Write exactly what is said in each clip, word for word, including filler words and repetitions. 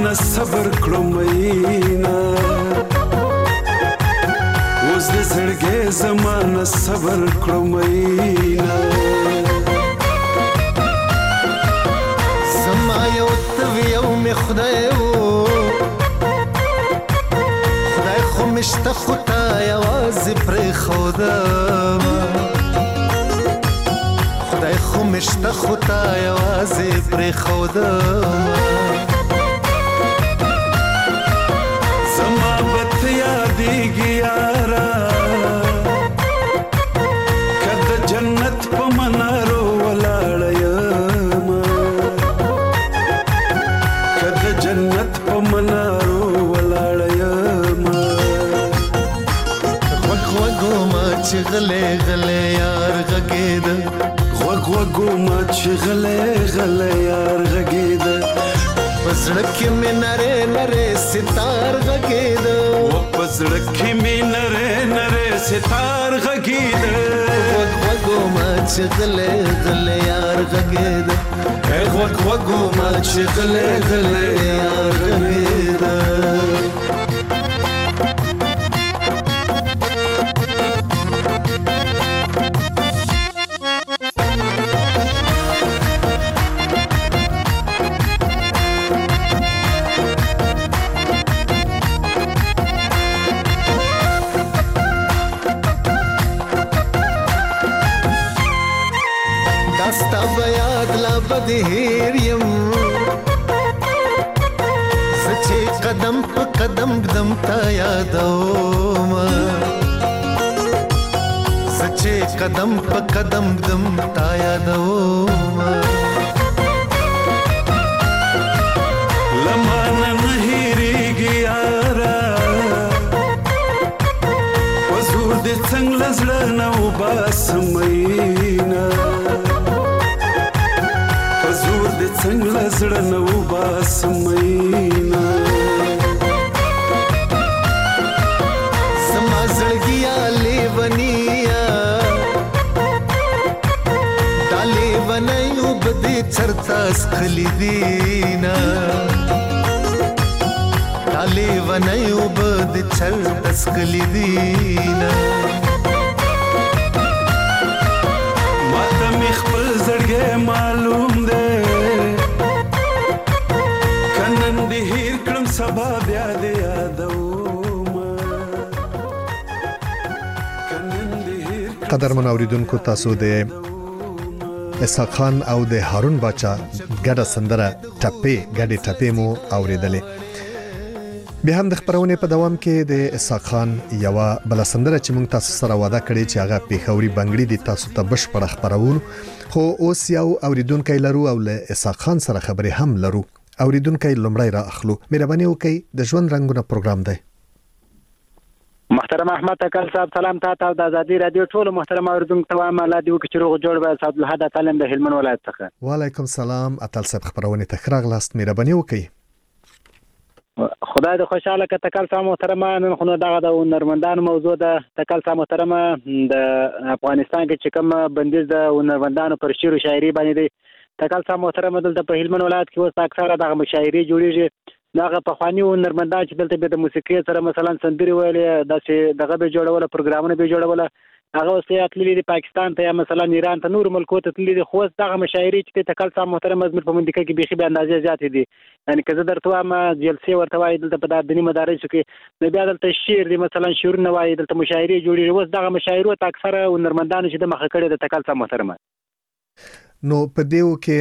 زمانه صبر کړو مینا اوس د زړګي زمانه صبر کړو مینا زما یو توی یو می خدای وو خدای خو مشته خدا یوازې پرې خودم خدای خو مشته خدا یوازې پرې خودم زما بت یادېږي یارا که د جنت په منارو ولاړه یم که د جنت په منارو ولاړه یم غوږ غوږو ما چې غلی غلی یار غږېده غوږ غوږو ما چې غلی غلی یار غږېده په زړه کې مې نرې نرې ستار غږېده و په زړه کې مې نرې نرې ستار غږېده غوږ غوږو ما چې غلی غلی یار غږېده غوږ غوږو ما چې غلی غلی یار غږېده داستا بیاد لا بدهیر یم سچے قدم پا قدم قدم تا یادوم سچے قدم پا قدم قدم تا یادوم لمانه نه هېرېږي یاره په زور دې څنګه له زړه نه وباسم میینه په زور دې څنګه له زړه نه وباسم میینه زما زړګیا لیونیا دا لیونی اوبه دې چرته څښلي دینه دا لیونی اوبه دې چرته څښلي دینه ماته مې خپل زړګی معلوم دی که نن دې هېر کړم سبا بیا دې یادوم که نن دې هېر کړم قدرمن اوریدونکو تاسو د اسحاق خان او د هارون باچا ګډه سندره ټپې ګډې ټپې مو اوریدلې بیا هم د خبرونې په دوام کې د اسحاق خان یو بل سندره چې موږ تاسو سره وعده کړې چې هغه پیښوري بنگړي دي تاسو ته بشپړ خبرونه خو اوس یو اوریدونکو لرو او له اسحاق خان سره خبرې هم لرو اوریدونکو لمړی را اخلو مهرباني وکړئ د ژوند رنگونه پروګرام دی محترم احمد تکل صاحب سلام تاسو د ازادي رادیو ټول محترم اوریدونکو ته وایم الله دې وکړي چې روغ جوړ به صاحب الحد تعلم د هلمند ولایت څخه وعلیکم سلام اتل صاحب خبرونه تخراغ لاست مهرباني وکړئ خدای دې خوشاله کړه تکل صاحب محترم نن خو دغه د هنرمندانو موضوع ده تکل صاحب محترم د افغانستان کې چې کوم بندیز د هنرمندانو پر شعر او شاعري باندې دی تکل صاحب محترم دلته په هلمند ولایت کې اوس اکثره دغه مشاعري جوړیږي دغه په خواني هنرمندان چې دلته به د موسیقي سره مثلا سندري ویلې داسې دغه به جوړول پروګرامونه به جوړول هغه اوس یې تللي دي پاکستان ته یا مثلا ایران ته نور ملکو ته تللي دي خو دغه مشاعري چې تکل صاحب محترم زموږ په منطقه کې بيخي به اندازې زیاتې دي یعنی که زه درته وایم جلسې ورته وایي دلته په دیني مدارسو کې نو بیا دلته شعر دي مثلا شعرونه وایي دلته مشاعري جوړېږي اوس دغه مشاعرو ته اکثره هنرمندانو چې د مخه کړي د تکل صاحب محترم نو په دیو کې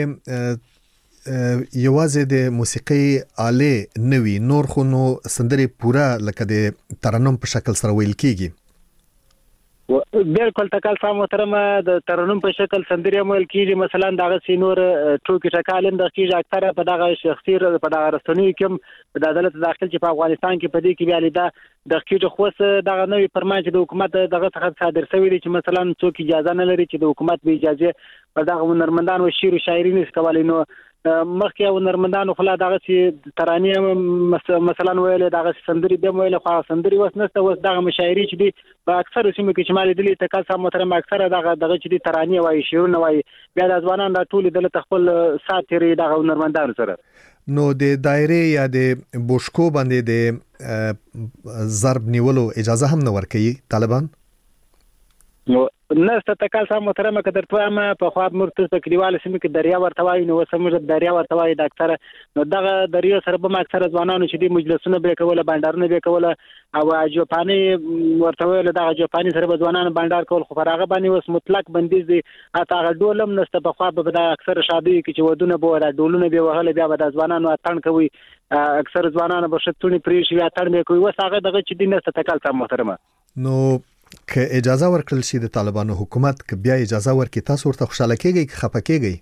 یوازې د موسیقي آله نوي نور خو نو سندري پورا لکه د ترنم په شکل سره ویل کیږي بالکل تکل صاحب محترم د ترنم په شکل سندري مول کیږي مثلا دغه سینور ټوکی ټکالم د کیږي اکثره په دغه شخصي په دغه رسنۍ کې د عدالت داخل چې په افغانستان کې په دې کې بیا لیدا د کیږي خوښ دغه نوې فرمان چې د حکومت دغه څخه صادر شوی دی چې مثلا څوک اجازه نه لري چې د حکومت به اجازه په دغه هنرمندانو شعر او شاعري نس کولای نو مخکې هنرمندانو خلا دغه چې ترانې مثلا ویل دغه سندري به ویل خو سندري وس نشته وس دغه مشاعري چې دي په اکثر سیمو کې شمال دي تکل سم محترم اکثر دغه دغه چې دي ترانې وایي شعرونه وایي بیا د ځوانان د ټول د خپل ساتري دغه هنرمندانو سره نو د دایره یا د بوشکو باندې د ضرب نیولو اجازه هم نه ورکوي طالبان نو نسته تکل سم محترم کدر توام په خو مرتضی په کلیوال سیمه کې دریا ورتوای نو سمجه دریا ورتوای د اکثر نو دغه دریا سره به اکثر ځوانانو چې د مجلسونو به کوله بندرونه به کوله او جوپانی ورتوای دغه جوپانی سره به ځوانانو بندر کول خو فراغه باندې وس مطلق بندیز دي اته ډولم نسته په خو به د اکثر شادي کې چې ودونه به د ډولونه به وهله بیا به د ځوانانو اتن کوي اکثر ځوانانو به شتونی پریش یا اتن به کوي وس هغه دغه چې د نسته تکل سم محترم نو که اجازه ورکړل شي د طالبانو حکومت که بیا اجازه ورکړي تاسو ورته خوشاله کیږئ که خفه کیږئ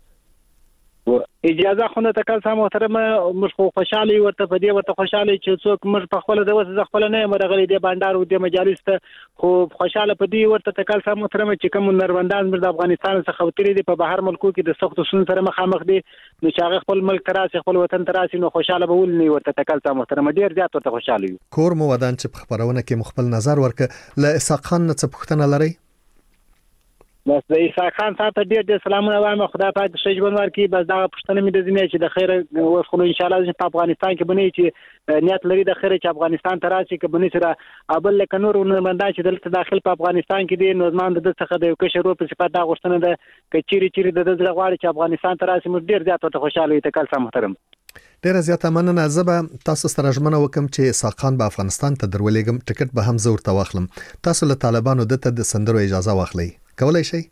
اجازه خو نه تکل سم محترم مش خو خوشاله ورته په دې ورته خوشاله چې څوک مش په خپل د وسه خپل نه مرغلي د بندر او د مجالس ته خو خوشاله په دې ورته تکل سم محترم چې کوم نروندان د افغانستان څخه وتري دي په بهر ملکو کې د سختو سن سره مخامخ دي نو چې هغه خپل ملک تراسي خپل وطن تراسي نو خوشاله به ول نه ورته تکل سم محترم ډیر زیات ورته خوشاله یو کور مو ودان چې په خبرونه کې مخبل نظر ورکه ل اسحاق خان څخه پوښتنه لري بس د اسحاق خان صاحب ډیر ډیر سلامونه وایم خدای پاک شجبن ورکی بس دا پښتنه مې د زمې چې د خیر وخت ان شاء الله په افغانستان کې بنې چې نیت لري د خیر چې افغانستان ته راشي کې بنې سره ابل لکه نور نمائندان چې دلته داخل په افغانستان کې دي نوزمان د څخه د یو کشر په صفات دا غوښتنه ده چې چیرې چیرې د دغه غواړي چې افغانستان ته راشي موږ ډیر زیات ته خوشاله یو تکل سم محترم ډیر زیاته مننه زبا تاسو سره ژمنه وکم چې اسحاق خان به افغانستان ته درولېګم ټیکټ به هم زور ته واخلم تاسو له طالبانو دته د سندرو اجازه واخلئ کولای شئ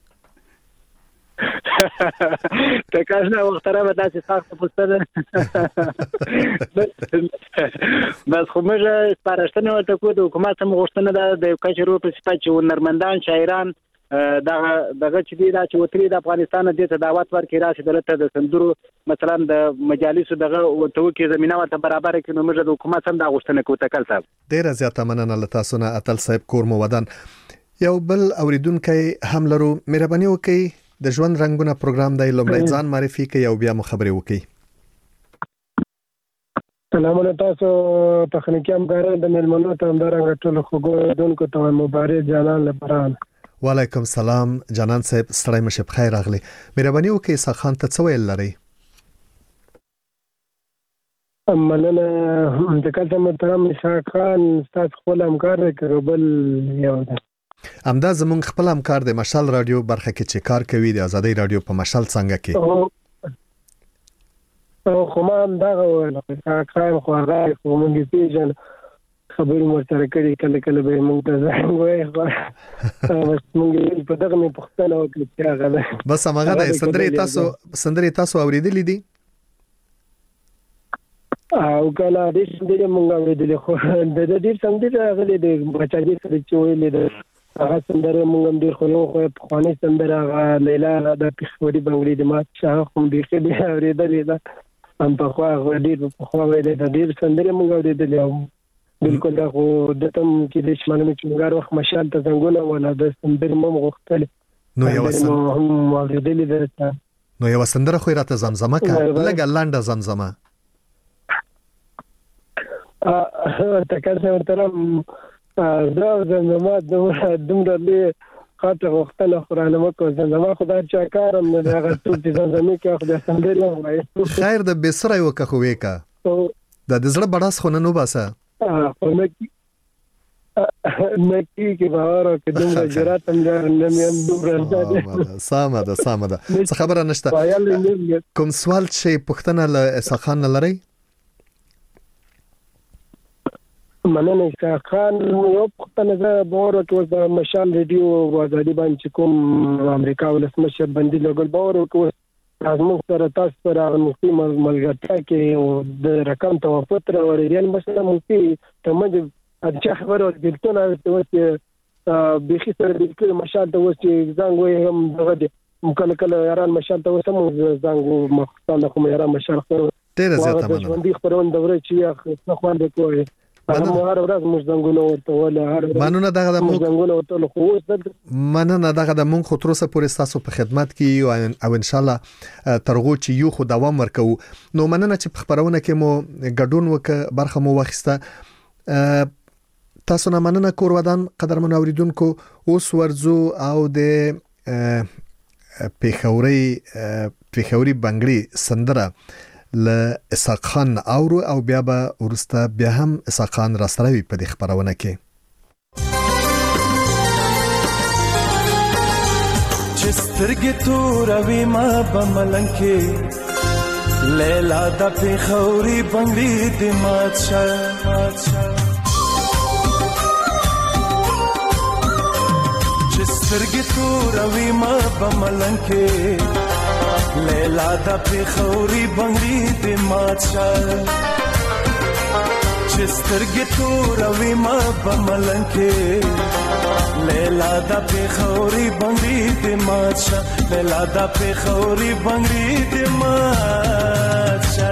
تکاشنا وختره به داسې سخت پوسټر بس خو موږ سپارښتنه ورته کوو د حکومت هم غوښتنه ده د کچرو په صفت چې نرمندان شاعران دغه دغه چې دی دا چې وتري د افغانستان د ته دعوت ورکړي راشي دلته د سندرو مثلا د مجالسو دغه توکي زمينه ورته برابر کړي نو موږ د حکومت هم دا غوښتنه کوو تکل صاحب ډیر زیاته مننه لته سونه اتل صاحب کور مو ودان یو بل اوریدونکو هم لرو مهرباني وکړئ د ژوند رنگونه پروګرام دی لومړی ځان معرفي کړئ او بیا مو خبرې وکړئ سلام علیکم تاسو تخنیکی همکاران د ملمنو ته همدارنګه ټول خوګوونکو ته مبارک جانان لپاره وعلیکم سلام جانان صاحب ستړی مشه بخیر راغلی مهرباني وکړئ اسحاق خان ته څه ویل لرئ مننه د کله محترم اسحاق خان تاسو خپل همکار کړو بل یو همدا زمونږ خپل همکار د مشال رادیو برخه کې چې کار کوي د ازادي رادیو په مشال څنګه کې او خو ما هم دا ویل چې خایم خو هغه خو مونږ پیژن خبرې مو سره کړي کله کله به مونږ ته ځای وایي بس مونږ په دغه مې پوښتنه وکړه چې هغه بس هغه د سندري تاسو سندري تاسو اوریدلې دي او کله دې سندري مونږ اوریدلې خو د دې سندري هغه د بچاګي سره چې ویلې ده هغه سندره مونږ هم ډیر خو خو په خواني سندره هغه لیلا د پښوري بنگړي د ما شاه هم ډیر ښه دی اوریدلې ده هم په خو هغه ډیر په خو ویلې ده ډیر سندره مونږ اوریدلې بالکل دا خو د تم کې د شمالي چنګار وخت مشال ته څنګه ولا د سندره مو غوښتل نو یو سندره هم اوریدلې ده نو یو سندره خو راته زمزمه کا لګا لانډه زمزمه ا تکاسه ورته دا زمما دومره له خاطر وختله قرآن مکو زمما خدای چا کارم نه هغه ټول دي زمما کې خدای سندره وایي خیر د بسره یو که خو وکا د دزړه بڑاس خو نه نو باسه ا مکی مکی کې باور او کې دومره جرأت هم نه مې دومره سامه ده سامه ده څه خبره نشته کوم سوال چې پښتنه له اسحاق خان لري مننه اسحاق خان یو پښتنه زه باور کوم د مشال ریډیو وزادي باندې کوم امریکا ولسمشر باندې لګل باور کوم زموږ سره تاسو سره مفتي ملګرتیا کې او د رقم توافق تر ورېدل مثلا مفتي ته مې اځه خبرو دلته چې بيخي سره د مشال ته وځي ځنګ وي هم دغه مکل کله یاران مشال ته وسم ځنګ مخصوصا کوم یاران مشال خو ډیر زیاته مننه باندې خبرونه دوره چې خو باندې کوی هغه هر ورځ موږ زنګونه ورته ولا هر مننه دغه د موږ زنګونه ورته خو اوس مننه دغه د موږ خو تر اوسه پورې تاسو په خدمت کې او ان شاء الله ترغو چې یو خو دوام ورکو. نو مننه چې په خبرونه کې مو ګډون وک برخه مو واخیسته. تاسو نه مننه کور ودان قدرمن اوریدونکو. اوس ورزو او د پیښوري پیښوري بنگړي سندره ل اسحاق خان اورو او بیا به ورسته بیا هم اسحاق خان را سره وي په دې خبرونه کې. چې سترګې توروي ما په ملنګ کې لیلا د پیښوري بنگړي د مات شه سترګې توروي ما په ملنګ کې لیلا د پیښوري بنگړي د مات شه چې سترګې توروي ما په ملنګ کې لیلا د پیښوري بنگړي د مات شه لیلا د پیښوري بنگړي د مات شه.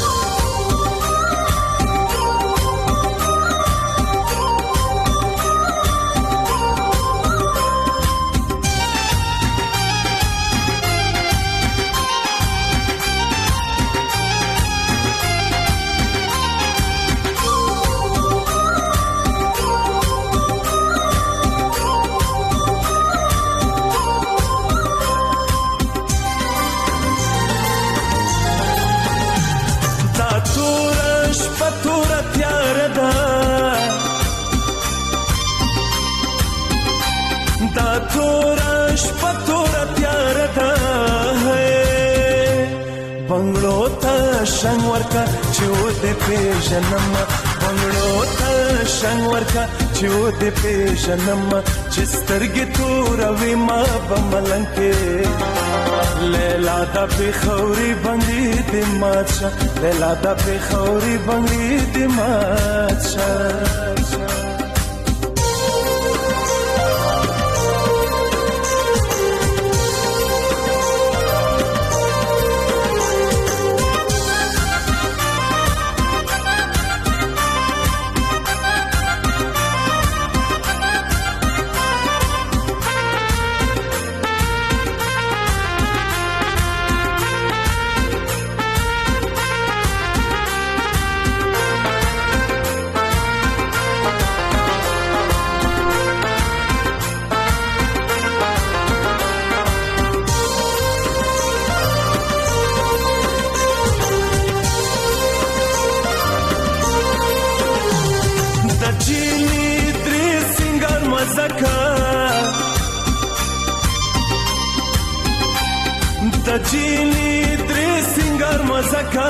شنگ ورکا چو دے پیژنم بنگلو تا شنگ ورکا چو دے پیژنم چسترگی توروی ما بملنگ کے لیلا دا پیښوري بنگړي د مات شه لیلا دا پیښوري بنگړي د مات شه. تجیلی دری سنگر مزکا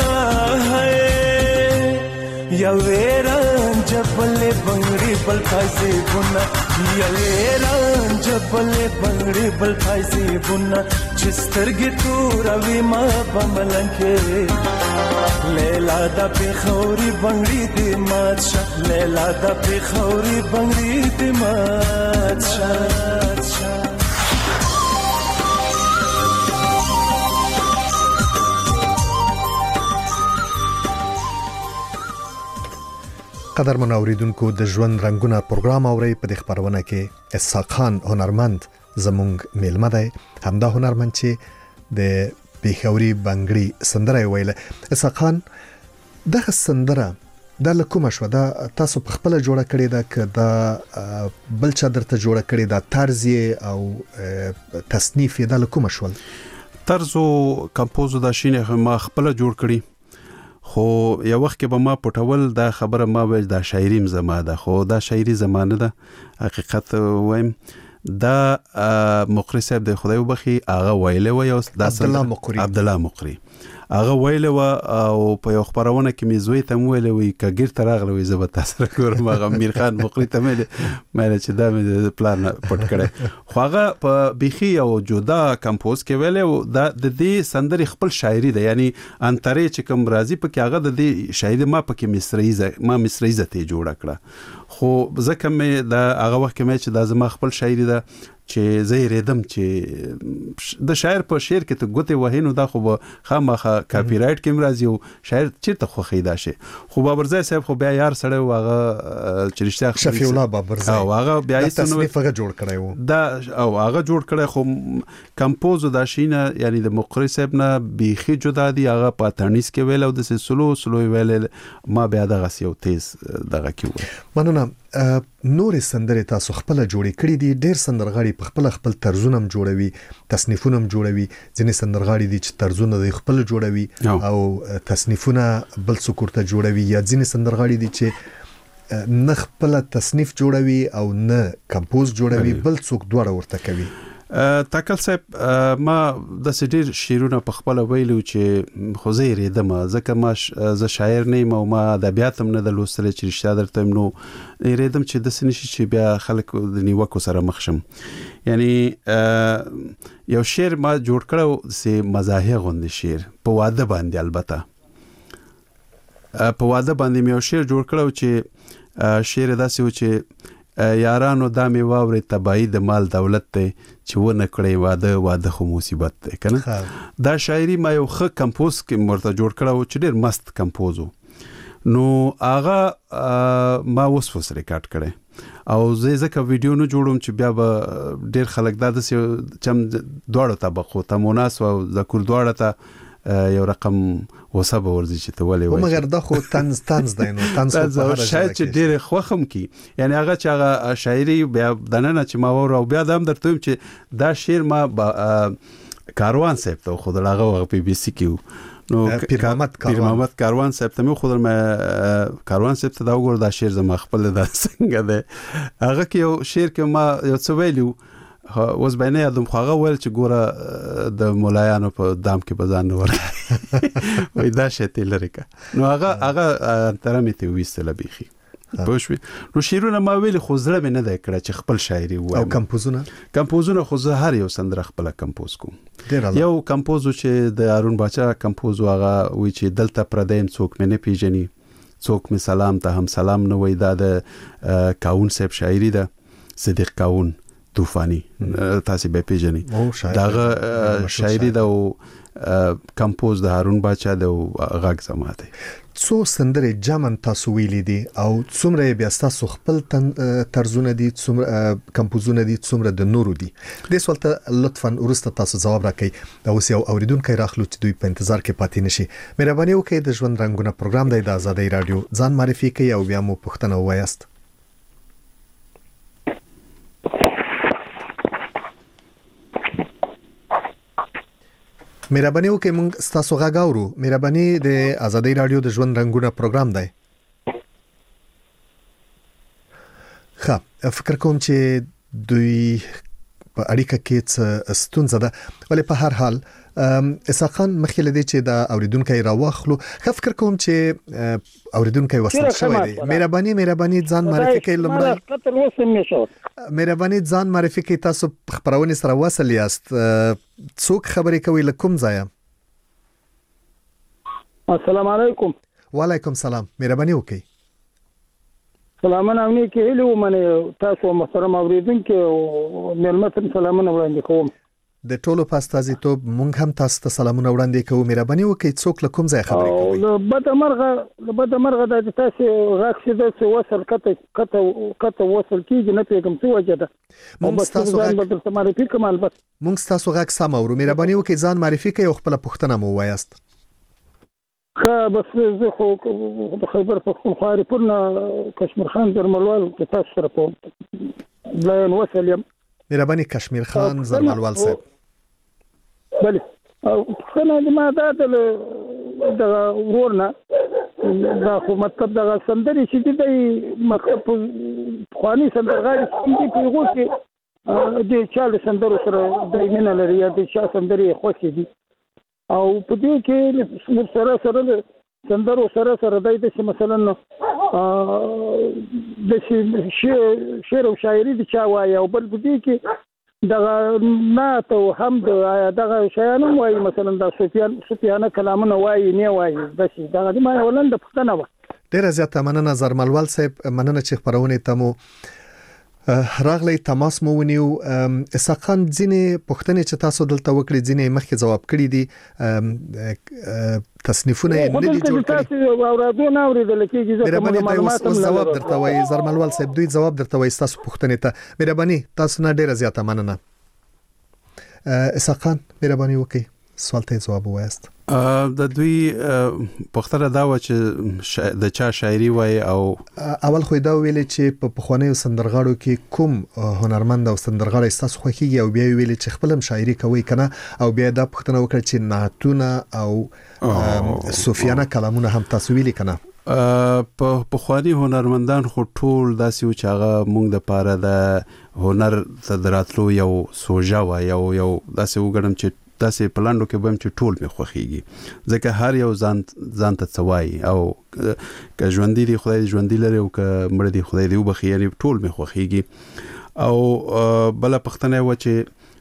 ہے یا ویران جبل بنگڑی بل پھائزی بنا یا ویران جبل بنگڑی بل پھائزی بنا چسترگی توروی ما بملنگ کے لیلا دا پیښوري بنگړي د مات شه لیلا دا پیښوري بنگړي د مات شه. قدرمن اوریدونکو د ژوند رنگونه پروګرام اوري په دې خبرونه کې اسحاق خان هنرمند زمونږ میلمه دی. همدا هنرمند چې د پیښوري بنگړي سندره ویله. اسحاق خان دغه سندره د لکوم شو دا تاسو په خپل جوړه کړی دا ک دا بل چا درته جوړه کړی دا طرز او تصنیف د لکوم شو؟ طرز او کمپوز دا شینه ما خپل جوړ کړی خو یو وخت کې به ما پټول دا خبره ما ویل دا شاعري زما ده خو دا شاعري زمانه ده حقیقت وایم دا مقری صاحب د خدای وبخي هغه ویله و یو د عبد الله مقری عبد الله مقری هغه ویله و او په یو خبرونه کې میزوي ته ویله وی کګیر تراغله وی زبر تاسو کورم هغه امیر خان مقری ته مې مې چې دا مې پلان پټ کړی خو هغه په بيخي او جدا کمپوز کې ویله دا د دې سندري خپل شاعري ده یعنی انتري چې کوم راضي په کې هغه د دې شاعري ما په کې مصریزه ما مصریزه ته جوړ کړه خو ځکه مې دا هغه وخت کې مې چې دا زما خپل شاعري ده چې زه ریدم چې د شاعر په شعر کې ته ګوتې وهې نو دا خو به خامخا کاپی رایټ کې مرضی او شاعر چیرته خوښي دا شي. خو بابرزای صاحب خو بیا یار سره واغه چې رښتیا شفیع الله بابرزای او هغه بیا یې تصنیف هغه جوړ کړی وو دا او هغه جوړ کړی خو کمپوز دا شینه یعنی د مقری صاحب نه بیخي جدا دی. هغه په تانیس کې ویل او د سلو سلو ویل ما بیا دغه یو تیز دغه کې مننه. نور سندرې تاسو خپل جوړې کړې دي. ډېر سندرغاړي په خپل خپل طرزونه جوړوي، تصنیفونه جوړوي. ځینې سندرغاړي دي چې طرزونه د خپل جوړوي او تصنیفونه بل څوک ورته جوړوي، یا ځینې سندرغاړي دي چې نه خپل تصنیف جوړوي او نه کمپوز جوړوي، بل څوک دواړه ورته کوي. تاکل صاحب ما د سډیر شیرونه په خپل ویلو چې خو زه ریدم ځکه ما ز شاعر نه یم او ما ادبیات هم نه د لوستل چې رښتیا درته نو ریدم چې د سنشي چې بیا خلک د نیوکو سره مخ شم. یعنی یو شعر ما جوړ کړو سه مزاحیه غوندي شعر په واده باندې، البته په واده باندې مې یو شعر جوړ کړو چې شعر داسې و چې یارانو دا می واورې تباہی د مال دولت ته چې و نه کړی واده واده خو مصیبت ده کنه. دا شاعری ما یو ښه کمپوز کې مرته جوړ کړو چې ډېر مست کمپوز نو هغه ما اوس وس ریکارډ کړي او زه ځکه ویډیو نه جوړوم چې بیا به ډېر خلک دا د چم دواړو طبقو ته مناسب او ذکر دواړه ته یو رقم وسب ورزي چې ته ولې وای مګر د خو تنز تنز دی نو تنز په هر شاید چې ډېر خوخم کی یعنی هغه چې هغه شاعري بیا دننه چې ما ور او بیا د هم درته چې دا شعر ما کاروان صاحب ته خود هغه پی بي سي کیو نو پیر محمد کاروان پیر محمد کاروان صاحب ته مې خود ما کاروان صاحب ته دا وګور دا شعر زما خپل د څنګه ده هغه کې یو شعر کې ما یو څه ویلو اوس باندې یادم خو هغه ویل چې ګوره د مولایانو په دام کې بزان نه ورغی وای دا شته لریکا نو هغه هغه ترمه ته وېستل بيخي پوښوي نو شیرونه ما ویل خو زړه مې نه دی کړ چې خپل شاعري وایم او کمپوزونه کمپوزونه خو زه هر یو سندره خپل کمپوز کوم. یو کمپوز چې د هارون باچا کمپوز هغه وی چې دلته پردیم څوک مې نه پیژني څوک مې سلام ته هم سلام نه وای دا د کاون صاحب شاعري ده صدیق کاون طوفانی تاسو به پیژنئ داغه شاعري د کمپوز د هارون باچا د غږ زماته څو سندرې جامن تاسو ویلې دي او څومره بیا تاسو خپل طرزونه دي څومره کمپوزونه دي څومره د نورو دي د سوال ته لطفا ورسته تاسو جواب راکړئ او اوس یو اوریدونکو راخلو چې دوی په انتظار کې پاتې نشي. مهرباني وکړئ د ژوند رنگونه پروګرام د آزادۍ رادیو ځان معرفي کړئ او بیا مو پوښتنه وایاست. مهرباني وکړئ موږ ستاسو غږ اورو. مهرباني د آزادۍ رادیو د ژوند رنگونه پروګرام دی. ښه فکر کوم چې دوی په اړیکه کې څه ستونزه ده ولې په هر حال اسحاق خان مخکې لدی چې دا اوریدونکو راوخلو ښه فکر کوم چې اوریدونکو وسل شوی دی. مهرباني مهرباني ځان معرفي کړئ لمړی مهرباني ځان معرفي کړئ تاسو خبرونه سره وصل یاست څوک خبرې کوي لکم ځای. السلام علیکم. وعلیکم السلام. مهرباني وکړئ. سلامونه امني کې هلو منه تاسو محترم اوریدونکو ملمتن سلامونه وړاندې کوم. د ټولو پاستازي توب مونږ هم تاسو ته سلامونه وړاندې کوو. مهرباني وکړئ څوک لکم ځای خبرې کوي. او بد مرغه بد مرغه د تاسو راکښ د وصل کته کته کته وصل کیږي نه پیغام څه وجه ده. مونږ تاسو غږ بدل معرفي کوم البته مونږ تاسو غږ سم اورو. مهرباني وکړئ ځان معرفي کړئ او خپل پوښتنه مو وایاست. خا بس زه خو د خیبر پختونخوا پورنا کشمیر خان درملوال چې تاسو سره په بلان وصل یم. مهرباني کشمیر خان زرملوال صاحب. بله او څنګه ما دا د ورونه دا خو مطلب دا سندري چې دی مکتب خواني سندرغاړي چې په یو کې د چاله سندرو سره د ایمنه لري یا د چا سندري خوښي دي او په دې کې سره سره سندرو سره سره د دې مثلا د شعر او شاعري د چا وایي او بل په دې کې دغه نات او حمد دغه شیانو وایي مثلا د سفیان سفیانه کلامونه وایي نه وایي د شي دغه ما ولند پښتنه و. ډیره زیاته مننه زرملوال صاحب. مننه چې خبرونه ته مو راغلی تماس مو ونیو اسحاق خان ځینې پوښتنې چې تاسو دلته وکړې ځینې مخکې جواب کړی دي تصنیفونه یې نه دي جوړ کړي تاسو اورادو نه اوریدل کېږي مهرباني معلومات هم جواب درته وایي زرملوال صاحب دوی جواب درته وایي تاسو پوښتنې ته مهرباني تاسو نه ډیره زیاته مننه اسحاق خان مهرباني وکړئ سوال ته جواب وایست د دوی پختره دا و چې د چا شاعري وای او اول خو دا ویل چې په پخوانیو سندرغاړو کې کوم هنرمند او سندرغاړی تاسو خوښیږي او بیا ویل چې خپل هم شاعري کوي کنه او بیا دا پختنه وکړه چې نعتونه او صوفیانه کلامونه هم تاسو ویلي کنه په پخوانی هنرمندان خو ټول داسې و چې هغه مونږ د پاره د هنر تدراتلو یو سوژه و یو یو داسې وګڼم چې داسې پلاندو کې بم چې ټول می خوخيږي ځکه هر یو ځان ځان ته څوای او که ژوندۍ دی خدای ژوندۍ لري او که مړ دی خدای دی وبخي یعنی ټول می خوخيږي او بل پښتنه و چې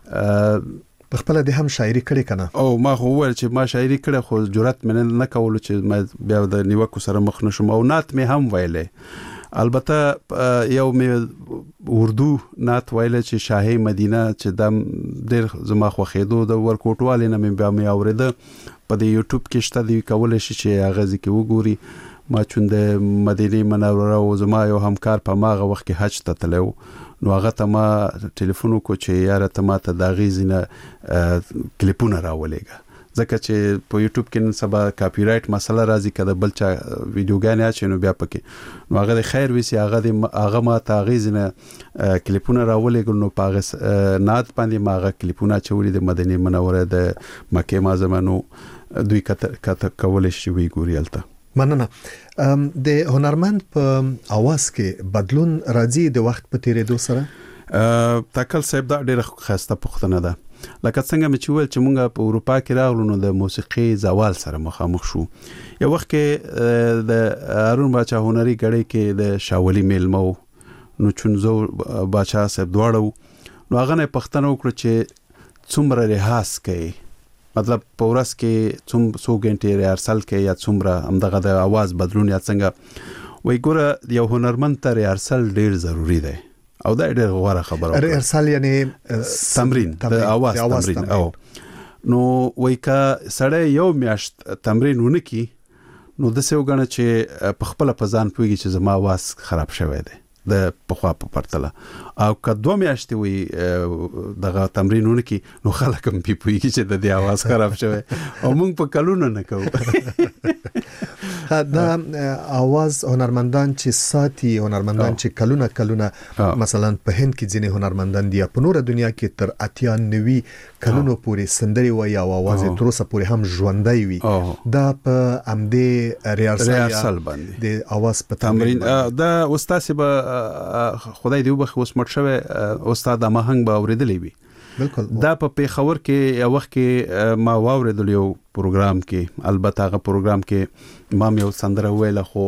خپل د هم شاعري کړي کنه او ما خو ول چې ما شاعري کړه خو جرأت مې نه کول چې ما بیا د نیوکو سره مخ نشم او نات مې هم ویلې البته یو مې اردو نات ویل چې شاهي مدینه چې د ډېر زما خوخېدو د ورکوټوالې نه مې بیا مې اورېده په د یوټیوب کې شته دی کول شي چې هغه ځکه وګوري ما چوند مدینه منوره او زما یو همکار په ماغه وخت کې حج ته تلو نو هغه ته ما ټلیفون وکړ چې یاره ته ما ته دا غیزنه کلیپونه راولېګه ځکه چې په یوټیوب کې نن سبا کاپی رائټ مسله راځي کده بل چا ویډیوګانې اچي نو بیا پکې نو هغه د خیر وسی هغه د هغه ما ته غیزنه کلیپونه راولېګل نو پاغه نات باندې ما هغه کلیپونه چولې د مدینه منوره د مکه معظمه نو دوی کته کول شي وی ګوريالته مننه د هنرمند په اواز کې بدلون راځي د وخت په تیریدو سره تاکل صاحب دا ډیره خسته پوښتنه ده لکه څنګه چې ویل چې مونږ په اروپا کې راغلو نو د موسیقي زوال سره مخامخ شو یو وخت کې د هارون باچا هنري غړي کې د شاولي میلمو نو چونزو باچا صاحب دواړو نو هغه نه پښتنه وکړه چې څومره ریاض کوي مطلب پورس کې څوم سو غنټه ریهرسل کې یا څومره همدغه د आवाज بدلون یا څنګه وای ګوره یو هنرمند ته ریهرسل ډیر ضروری دی او دا ډیر غوړه خبره ریهرسل یعنی تمرین د आवाज تمرین او نو وای کا سړی یو میاشت تمرین ونکي نو د څه وګڼه چې په خپل پزان پويږي چې زما आवाज خراب شوی دی د پخوا په پرتله او که دوه میاشتې وي دغه تمرینونه کې نو خلک هم پیپويږي چې د دې आवाज خراب شوی او موږ په کلونه نه کوو دا आवाज هنرمندان چې ساتي هنرمندان چې کلونه کلونه مثلا په هند کې ځینې هنرمندان دي په نور دنیا کې تر اتیا نوي کلونو پورې سندري وي او आवाज تر اوسه پورې هم ژوندۍ وي دا په امدې ریاضل باندې د आवाज په تمرین دا استاد به خدای دی وبخ اوس مړ شوی استاد ماهنګ به اوریدلی وي بالکل دا په پیښور کې یو وخت کې ما واوریدل یو پروګرام کې البته هغه پروګرام کې ما یو سندره ویله خو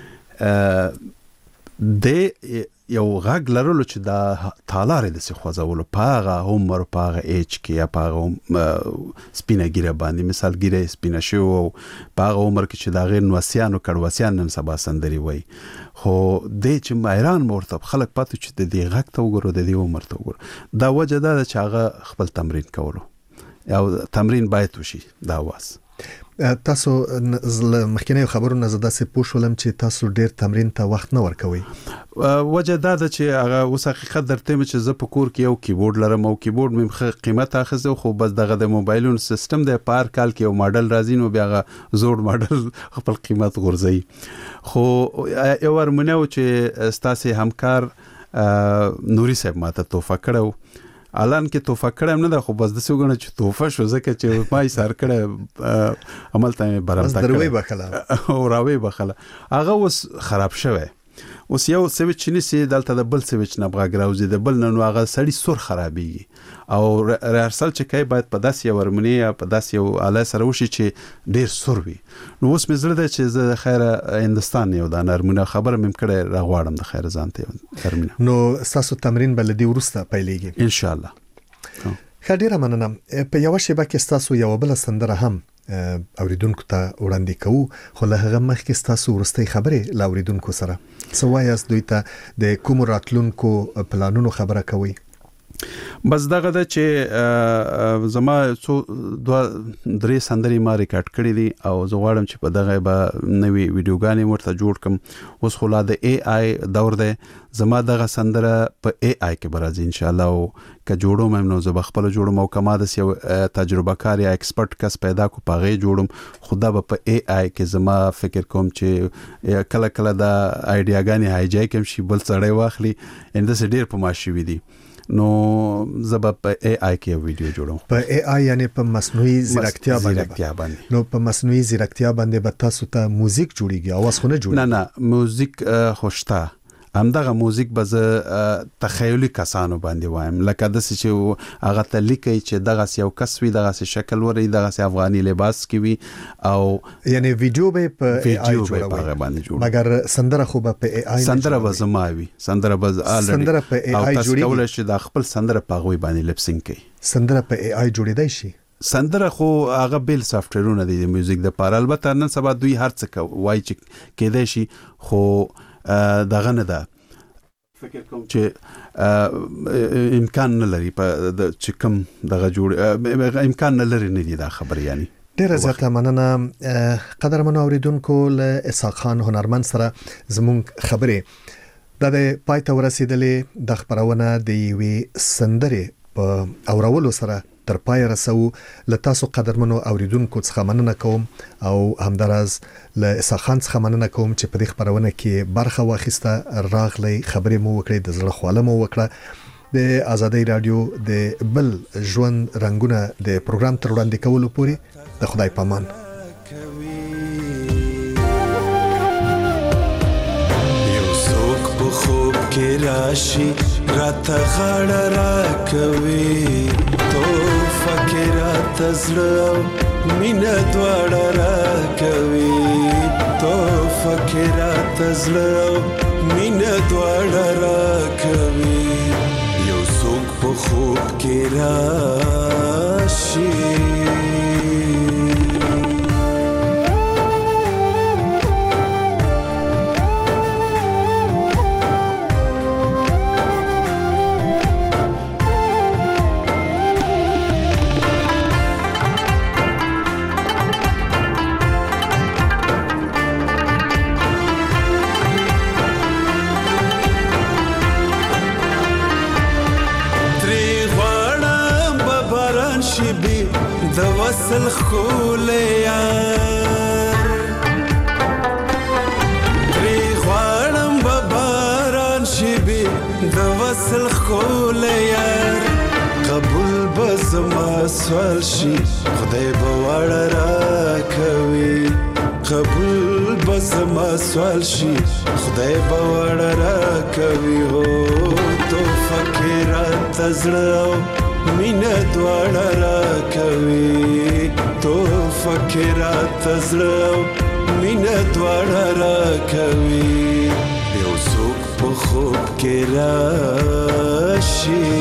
د یو غږ لرلو چې دا تالاره د څه خوځولو پاغه عمر پاغه اچ کې یا پاغه سپینه ګیره باندې مثال ګیره سپینه شو او پاغه عمر کې چې دا غیر نوسیانو کډوسیان نن سبا سندري وای خو د چې مایران مرتب خلک پاتې چې د دې غږ ته وګورو د دې عمر ته وګورو دا وجه دا چې هغه خپل تمرین کولو او تمرین باید وشي دا واس تاسو مخکینه خبرونه زده سه پوښولم چې تاسو ډیر تمرین ته وخت نه ورکوي وجه دا چې هغه اوس حقیقت درته چې زه په کور کې یو کیبورډ لرم او کیبورډ مې قیمت اخزه خو بس دغه د موبایلونو سیستم د پار کال کې یو ماډل راځي نو بیا زوړ ماډل خپل قیمت غورځي خو یو ورمنه چې ستاسو همکار نوري صاحب ماته توفه کړو الان کې توفه کړم نه ده خو بس د څوګنه چې توفه شو ځکه چې ما یې سر کړه عمل ته برابر کړ دروي بخله او راوي بخله هغه اوس خراب شوی اوس یو سويچ نسی دلته د بل سويچ نه بغا ګراوزي د بل نن هغه سړی سور خرابيږي او ریهرسل چې کوي باید په داسې ورمنی یا په داسې یو اله سره وشي چې ډیر سور وي نو اوس مې زړه ده چې زه د خیره هندستان یو د نرمونه خبره مم کړه راغواړم د خیره ځانته ترمنه نو تاسو تمرین بلدي ورسته پیلېږي ان شاء الله خډيره مننه په یو شی باکه تاسو یو بل سندره هم اوریدونکو ته وړاندې کوو خو له هغه مخکې ستاسو وروستۍ خبرې له اوریدونکو سره څه وایاست دوی ته د کوم راتلونکو پلانونو خبره کوي بس دغه د چې زما څو دوه درې سندري ما ریکارډ کړې دي او زه غواړم چې په دغه به نوې ویډیوګانې ورته جوړ کړم اوس خو لا د اي اي دور دی زما دغه سندره په اي اي کې برازي ان شاء الله او که جوړوم نو زه بخپل جوړم او کما د یو تجربه کار یا ایکسپرت کس پیدا کو پاغه جوړم خدا به په اي اي کې زما فکر کوم چې کله کله د ایډیاګانې هایجای کوم شي بل سړی واخلي اند څه ډیر په ماشي وي دي نو زب په اي اي کې ویډیو جوړوم په اي اي یعنی په مصنوعي ځیرکتیا باندې نو په مصنوعي ځیرکتیا باندې به تاسو ته موزیک جوړیږي اواز خو نه جوړیږي نه نه موزیک خوشتا همدغه موزیک به ز تخیلی کسانو باندې وایم لکه د څه چې هغه ته لیکي چې دغه یو کس وی دغه شکل وري دغه افغاني لباس کې وي او یعنی ویډیو به په اي اي جوړوي مګر سندره خو به په اي اي سندره به زماوي سندره به الریډي سندره په اي اي جوړیږي او تاسو چې د خپل سندره په غوي باندې لپسینګ کوي سندره په اي اي جوړیدای شي سندره خو هغه بیل سافټویرونه دي د میوزیک د پاره البته نن سبا دوی هر څه وای چې کېدای شي خو دغه نه ده فکر کوم چې امکان نه لري په چې کوم دغه جوړ امکان نه لري نه دي دا خبر یعنی ډیر زیاته مننه قدرمن اوریدونکو له اسحاق خان هنرمند سره زموږ خبرې د پای ته ورسېدلې د خبرونه د وی سندره په اورولو سره تر پای رسو له تاسو قدرمنو اوریدونکو څخه مننه کوم او همدارز له اسحاق خان څخه مننه کوم چې په دې خبرونه کې برخه واخیسته راغلي خبرې مو وکړې د زړه خواله مو وکړه د آزادۍ رادیو د بل ژوند رنگونه د پروګرام تر وړاندې کولو پورې د خدای پامان یو څوک په خوب کې راشي راته غاړه راکوي فکرات زړه مینه دواړه راکوي تو فکرات زړه مینه دواړه راکوي یو څوک په خوب کې راشي د وصل خولیار تری غواړم به باران شي بي د وصل خولیار قبول به زما سوال شي خدای به وړه راکوي قبول به زما سوال شي خدای به وړه راکوي هو تو فکرات زړه مینه دواړه راکوي تو فکرات زړه مینه دواړه راکوي یو څوک په خوب کې راشي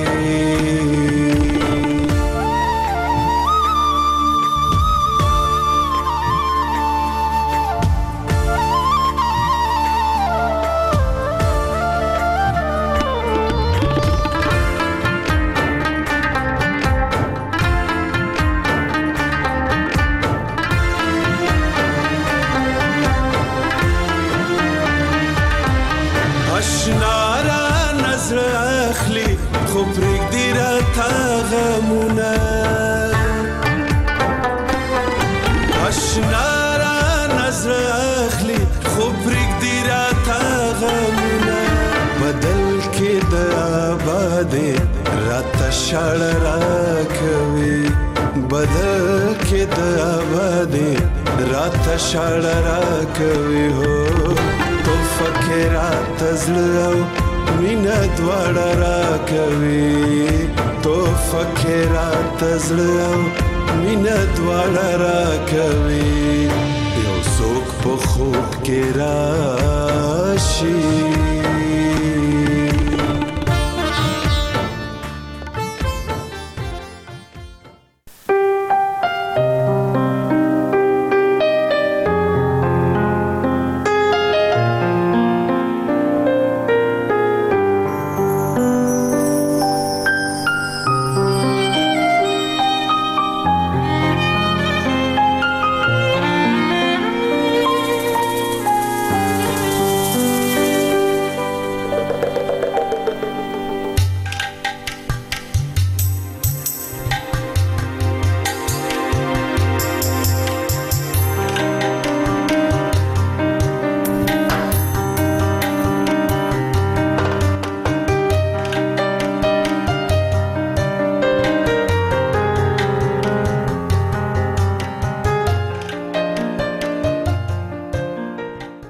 شړ راکوي بدل کې د آبادي رات شړ راکوي هو تو فکرات زړه مینه دواړه راکوي تو فکرات زړه مینه دواړه راکوي یو څوک په خوب کې راشي